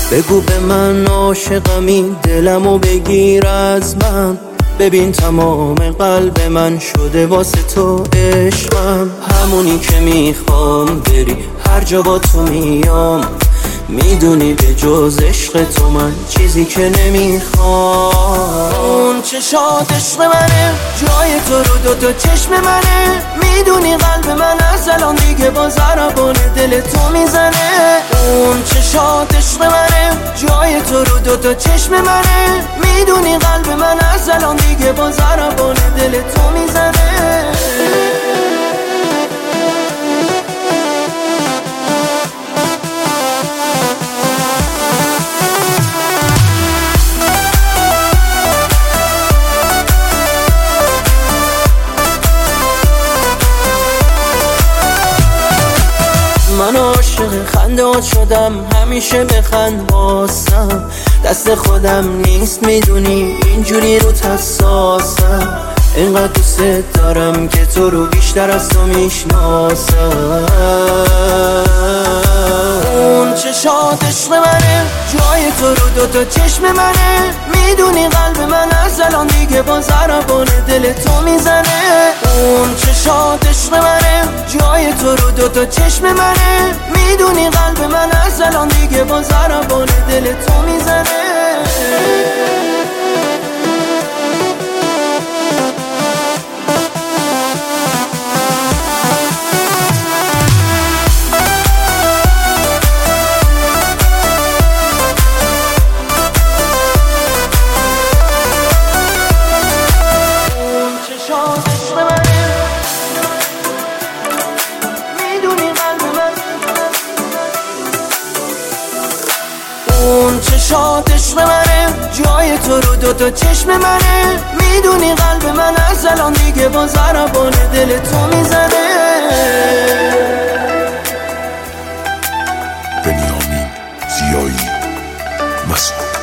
بگو به من عاشقمی، دلمو بگیر از من. ببین تمام قلب من شده واسه تو عشقم. همونی که میخوام بری هر جا با تو میام. میدونی به جز عشق تو من چیزی که نمیخوام. اون چشات عشق منه، جای تو رو دوتا چشم منه. میدونی قلب من از الان دیگه با ضربان دل تو میزنه. اون چشات عشق منه، جای تو رو دوتا چشم منه. میدونی قلب من از الان دیگه با ضربان دل تو میزنه. من عاشق خنده‌هات شدم، همیشه بخند واسم. دست خودم نیست میدونی، اینجوری رو حساسم. اینقدر دوست دارم که تو رو بیشتر از تو میشناسم. اون چشات عشق منه، جای تو رو دوتا چشم منه. میدونی قلب من از الان دیگه با ضربان دل تو میزنه. اون چشات عشق منه، جای تو رو دوتا چشم منه. میدونی قلب من از الان دیگه با ضربان دل تو میزنه. اون چشات عشق منه، جای تو رو دوتا چشم منه. میدونی قلب من از الان دیگه با ضربان دل تو میزنه. بنیامین زیایی مسعود.